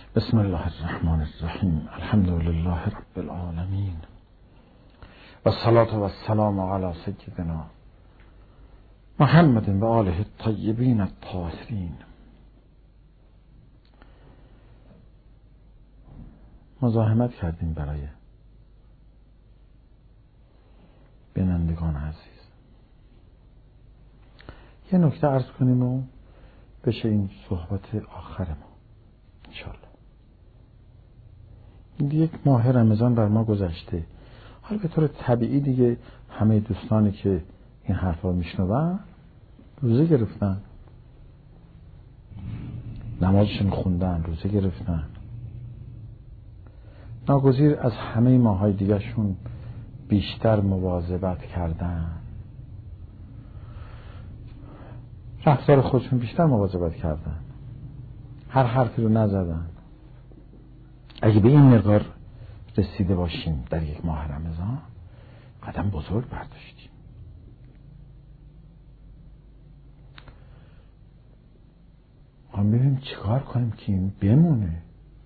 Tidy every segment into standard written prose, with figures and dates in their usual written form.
بسم الله الرحمن الرحیم. الحمد لله رب العالمین و الصلاة و السلام علی سیدنا محمد و آله الطیبین الطاهرین. مزاحمت کردیم برای بینندگان عزیز. یه نکته عرض کنیم و بشه این صحبت آخر ما انشاءالله. یک ماه رمضان بر ما گذشته. حالا به طور طبیعی دیگه همه دوستانی که این حرفا میشنون روزه گرفتن، نمازشون خوندن، روزه گرفتن. ناگزیر از همه ماهای دیگه شون بیشتر مواظبت کردن، رفتار خودشون بیشتر مواظبت کردن، هر حرفی رو نزدن. اگه به این مقدار رسیده باشیم در یک ماه رمضان، قدم بزرگ برداشتیم. ما ببینیم چیکار کنیم که این بمونه.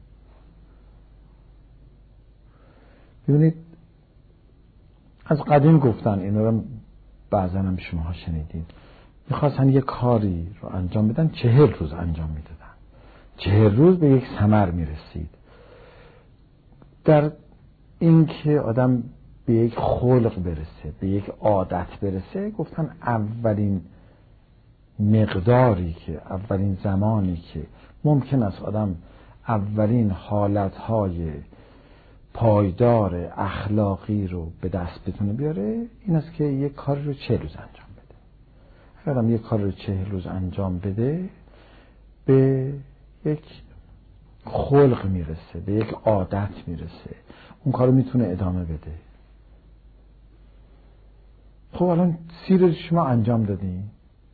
ببینید از قدیم گفتن، اینو رو بعضا هم شماها شنیدید، میخواستن یک کاری رو انجام بدن 40 روز انجام میدادن، 40 روز به یک ثمر میرسید. در این که آدم به یک خلق برسه، به یک عادت برسه، گفتن اولین مقداری که، اولین زمانی که ممکن است آدم اولین حالتهای پایدار اخلاقی رو به دست بتونه بیاره، این است که یک کار رو 40 روز انجام بده. اگر آدم یک کار رو 40 روز انجام بده، به یک خلق میرسه، به یک عادت میرسه، اون کارو میتونه ادامه بده. خب الان 30 روز شما انجام دادین،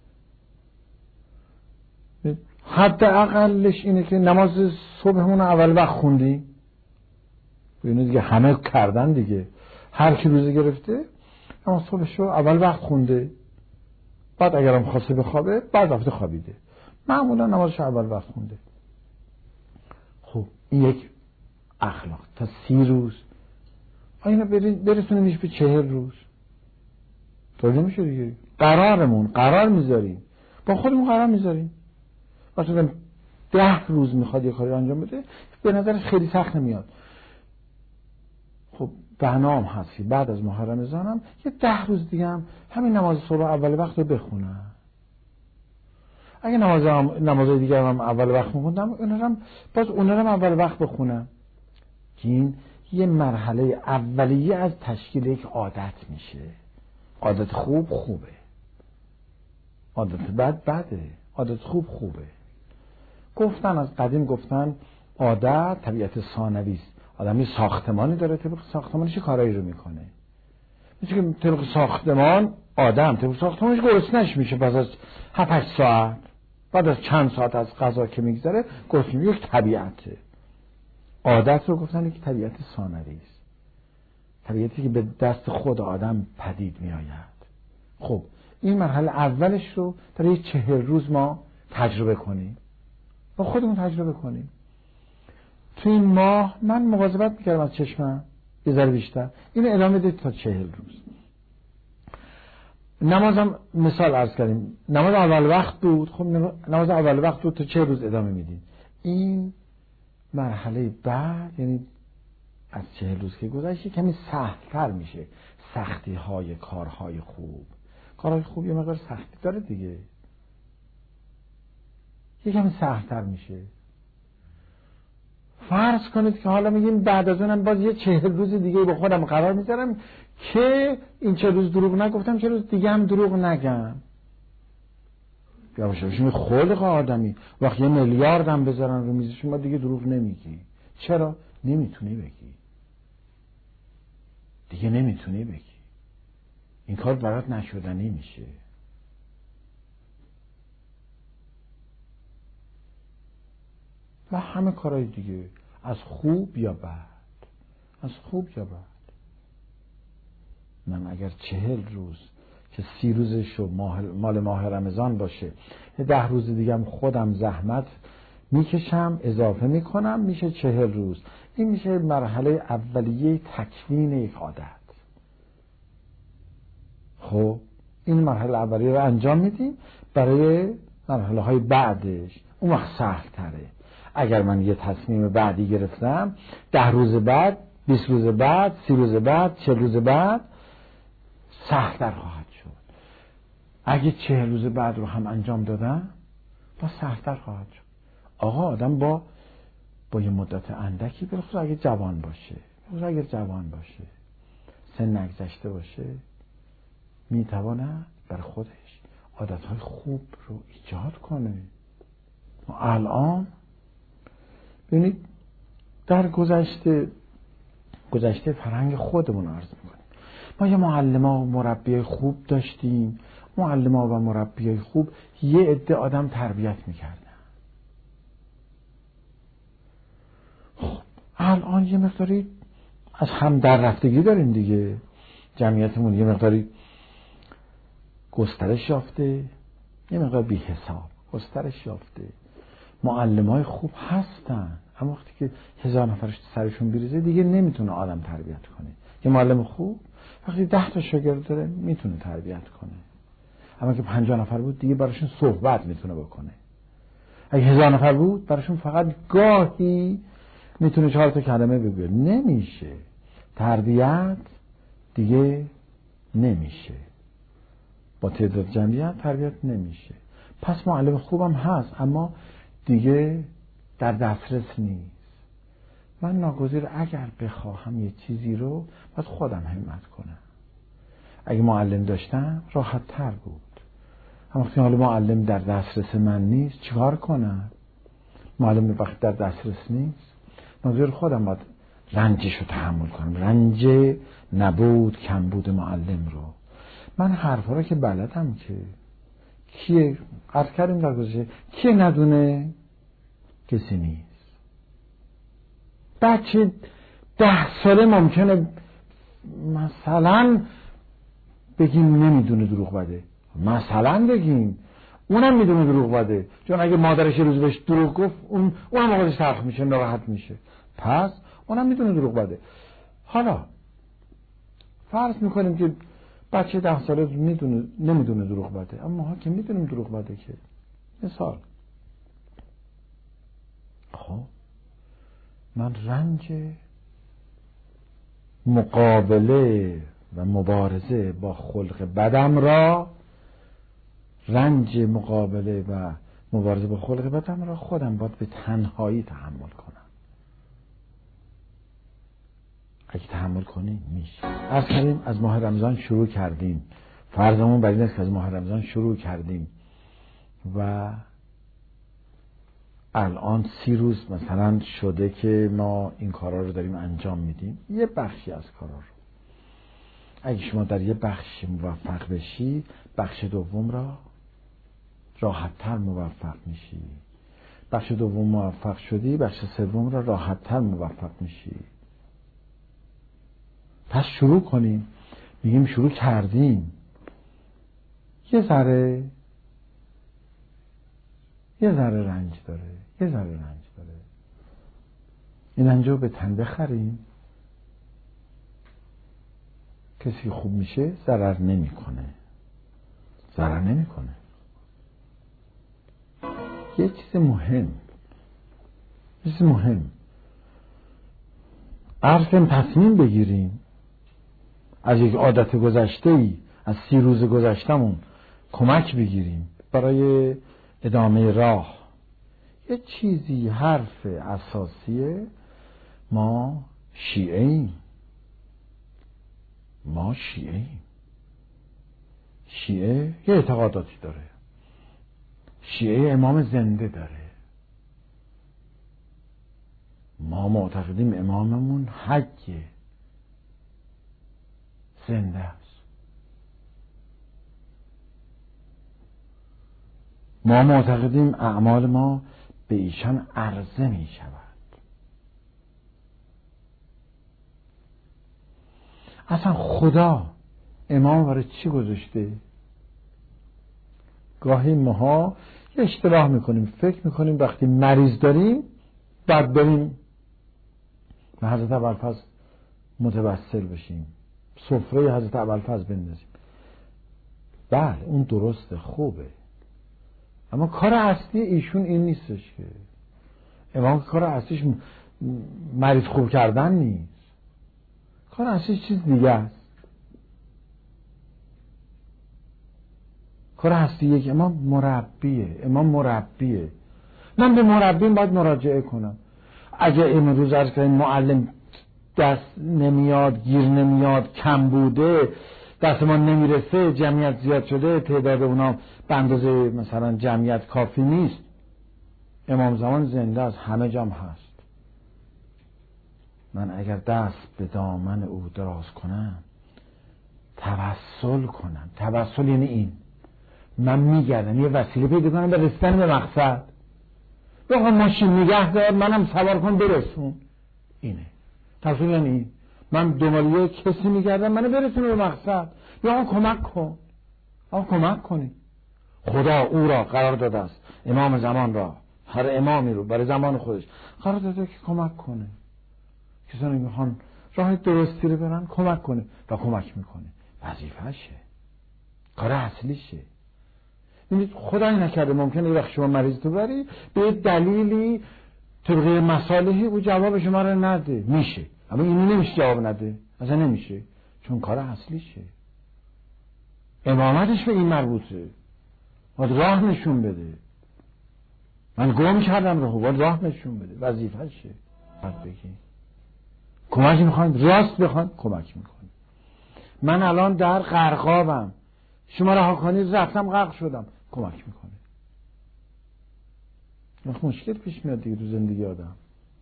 حد اقلش اینه که نماز صبحمون اول وقت خوندی. ببینید دیگه همه کردن دیگه، هر کی روزه گرفته نماز صبحشو اول وقت خونده، بعد اگرم خواسته بخوابه بعد رفته خوابیده، معمولا نمازشو اول وقت خونده. خب این یک اخلاق. تا 30 روز اینا برسونیمش به 40 روز، توجه میشه دیگه. قرار میذاریم، با خودمون قرار میذاریم. مثلا 10 روز میخواد یه کاری انجام بده، به نظر خیلی سخت نمیاد. خب بنام هستی بعد از ماه رمضان هم یه 10 روز دیگه هم همین نماز صبح اول وقت رو بخونم. اگه نمازهای دیگه هم اول وقت میخوندم، اونا هم اول وقت بخونم. که این یه مرحله اولیه از تشکیل یک عادت میشه. عادت خوبه، عادت بده، عادت خوبه. گفتن از قدیم گفتن عادت طبیعت ثانوی است. آدم یه ساختمانی داره، طبق ساختمانش کارایی رو میکنه. مثل که طبق ساختمان آدم طبق ساختمانش گرسنه‌اش میشه پس از 7-8 ساعت، بعد از چند ساعت از غذا که میگذره گرسنه. یک طبیعته. عادت رو گفتن یک طبیعت ثانوی است، طبیعتی که به دست خود آدم پدید می آید. خب این مرحله اولش رو در یک 40 روز ما تجربه کنیم، با خودمون تجربه کنیم. تو این ماه من مواظبت میکردم از چشمم یه ذره بیشتر، اینو ادامه بدید تا 40 روز. نمازم مثال عرض کردیم، نماز اول وقت بود. خب نماز اول وقت بود، تا 40 روز ادامه میدیم. این مرحله بعد، یعنی از 40 روز که گذشته کمی سخت‌تر میشه. سختی های کارهای خوب یه مقدار سختی داره دیگه، یه کمی سخت‌تر میشه. فرض کنید که حالا میگیم بعد از اونم باز یه 40 روز دیگه با خودم قرار میذارم که این 40 روز دروغ نگفتم، 40 روز دیگه هم دروغ نگم. باشیم خلق آدمی. وقتی 1 میلیارد هم بذارن رو میز شما دیگه دروغ نمیگی. چرا؟ نمیتونی بگی دیگه، نمیتونی بگی. این کار برات نشدنی میشه. و همه کارهای دیگه، از خوب یا بد. من اگر 40 روز که 30 روزشو مال ماه رمضان باشه، 10 روز دیگه هم خودم زحمت میکشم، اضافه میکنم، میشه 40 روز. این میشه مرحله اولیه تکوین یک عادت. خب این مرحله اولیه رو انجام میدیم. برای مرحله های بعدش اون وقت سهل تره. اگر من یه تصمیم بعدی گرفتم 10 روز بعد، 20 روز بعد، 30 روز بعد، 40 روز بعد سهل‌تر خواهد شد. اگه 40 روز بعد رو هم انجام دادم با سهل‌تر خواهد شد. آقا آدم با یه مدت اندکی، بخصوص اگه جوان باشه، سن نگذشته باشه، میتواند برای خودش عادتهای خوب رو ایجاد کنه. ما الان ببینید در گذشته فرهنگ خودمون عرض میکنیم، ما یه معلم‌ها و مربیای خوب داشتیم. معلم‌ها و مربیای خوب یه عده آدم تربیت میکردن. خب الان یه مقداری از هم در رفتگی داریم دیگه. جمعیتمون یه مقداری گسترش یافته، یه مقدار بی حساب گسترش یافته. معلم‌های خوب هستن، اما وقتی که 1000 نفر سرشون بریزه دیگه نمیتونه آدم تربیت کنه. یه معلم خوب وقتی 10 تا شاگرد داره میتونه تربیت کنه، اما که 50 نفر بود دیگه براشون صحبت میتونه بکنه. اگه 1000 نفر بود براشون فقط گاهی میتونه 4 تا کلمه بگه. نمیشه. تربیت دیگه نمیشه. با تعداد جمعیت تربیت نمیشه. پس معلم خوبم هست اما دیگه در دسترس نیست. من ناگزیر اگر بخواهم یه چیزی رو باید خودم همت کنم. اگه معلم داشتم راحت تر بود، اما وقتی حالا معلم در دسترس من نیست چیکار کنم؟ معلم وقتی در دسترس نیست ناگزیر خودم باید رنجش رو تحمل کنم. رنج نبود کمبود معلم رو. من حرفا رو که بلدم که کیه عرض کردیم در گذشته، کیه ندونه؟ کسی نیست. بچه 10 ساله ممکنه مثلا بگیم نمیدونه دروغ بده، مثلا بگیم اونم میدونه دروغ بده، چون اگه مادرش یه روز بهش دروغ گفت اونم خودش تلخ میشه، ناراحت میشه، پس اونم میدونه دروغ بده. حالا فرض میکنیم که بچه 10 ساله نمیدونه دروغ بده، اما ما که میدونیم دروغ بده. که مثال خب من رنج مقابله و مبارزه با خلق بدم را خودم باید به تنهایی تحمل کنم. اگه تحمل کنی میشه. عرض کردیم از ماه رمضان شروع کردیم، فرضمون بر این است که از ماه رمضان شروع کردیم و الان 30 روز مثلا شده که ما این کارا رو داریم انجام میدیم. یه بخشی از کارا رو اگه شما در یه بخش موفق بشی، بخش دوم را راحت‌تر موفق میشی. بخش دوم موفق شدی، بخش سوم را راحت‌تر موفق میشی. پس شروع کنیم. میگیم شروع کردیم، یه ذره رنج داره، این رنج رو به تن بخریم. کسی خوب میشه ضرر نمیکنه. یه چیز مهم عرض کنیم تصمیم بگیریم از یک عادت گذشته‌ای، از 30 روز گذشتمون کمک بگیریم برای ادامه راه. یه چیزی حرف اساسیه، ما شیعه یه اعتقاداتی داره. شیعه امام زنده داره. ما معتقدیم اماممون حیه، زنده است. ما معتقدیم اعمال ما به ایشان عرضه می شود. اصلا خدا امام برای چی گذاشته؟ گاهی ماها اشتباه میکنیم، فکر میکنیم وقتی مریض داریم بعد بریم به حضرت ابوالفضل متوسل بشیم، سفره حضرت ابوالفضل بندازیم. بله اون درسته، خوبه، اما کار اصلی ایشون این نیستش که امام کار اصلیش مریض خوب کردن نیست، کار اصلیش چیز دیگه است. کار اصلی یک امام مربیه. من به مربیم باید مراجعه کنم. اگه امروز عرض کردیم معلم دست نمیاد، گیر نمیاد، کم بوده، دست ما نمیرسه، جمعیت زیاد شده، تعداد اونا به اندازه مثلا جمعیت کافی نیست، امام زمان زنده است، همه جام هست. من اگر دست به دامن او دراز کنم، توسل کنم، توسل یعنی این، من میگردم یه وسیله پیدا کنم به رسیدن به مقصد. بخوام ماشین نگه دار، منم سوار کن برسون، اینه توسل. یعنی من دنبال یه کسی میگردم منو برسونه به مقصد، یا آن کمک کن، آن کمک کنی. خدا او را قرار داده است، امام زمان را، هر امامی رو برای زمان خودش قرار داده که کمک کنه. کسانی میخوان راه درستی رو برن کمک کنه و کمک میکنه، وظیفه‌شه، کار اصلیشه. ببینید خدای نکرده ممکنه یه وقت شما مریض تو بری به دلیلی طبقه مصالحی او جواب شما رو نده، میشه، اما اینو نمیشه جواب نده، اصلا نمیشه، چون کار اصلیشه، امامتش به این مربوطه، باید راه نشون بده. من گم کردم راهو، باید راه نشون بده، وظیفه‌شه. بعد بگی کمک میخواین، راست بخواین کمک میکنی. من الان در غرقابم، شما رها کنید، رفتم غرق شدم، کمک میکنه. وقت مشکل پیش میاد دیگه تو زندگی آدم،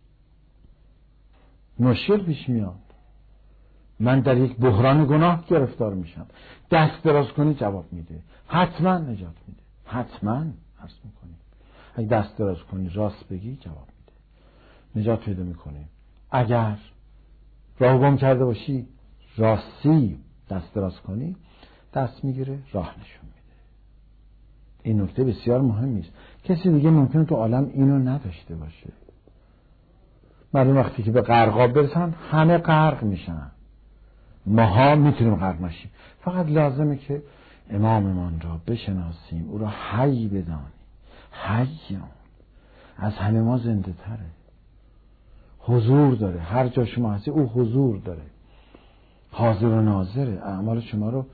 مشکل پیش میاد، من در یک بحران گناه گرفتار میشم، دست دراز کنی جواب میده، حتما نجات میده، حتما عرض میکنی. اگه دست دراز کنی راست بگی جواب میده، نجات پیدا میکنی. اگر راه گم کرده باشی راستی دست دراز کنی دست میگیره، راه نشون میده. این نکته بسیار مهمی است، کسی دیگه ممکنه تو عالم اینو نداشته باشه. مردم وقتی که به غرقاب برسن همه غرق میشن، ماها میتونیم غرق نشیم، فقط لازمه که اماممان را بشناسیم، او را حی بدانیم. حی از همه ما زنده تره، حضور داره، هر جا شما هستی او حضور داره، حاضر و ناظره، اعمال شما رو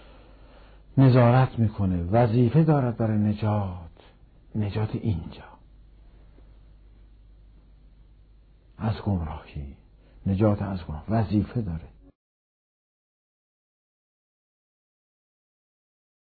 نظارت میکنه، وظیفه دارد برای نجات اینجا از گمراهی، نجات از گمراهی وظیفه داره.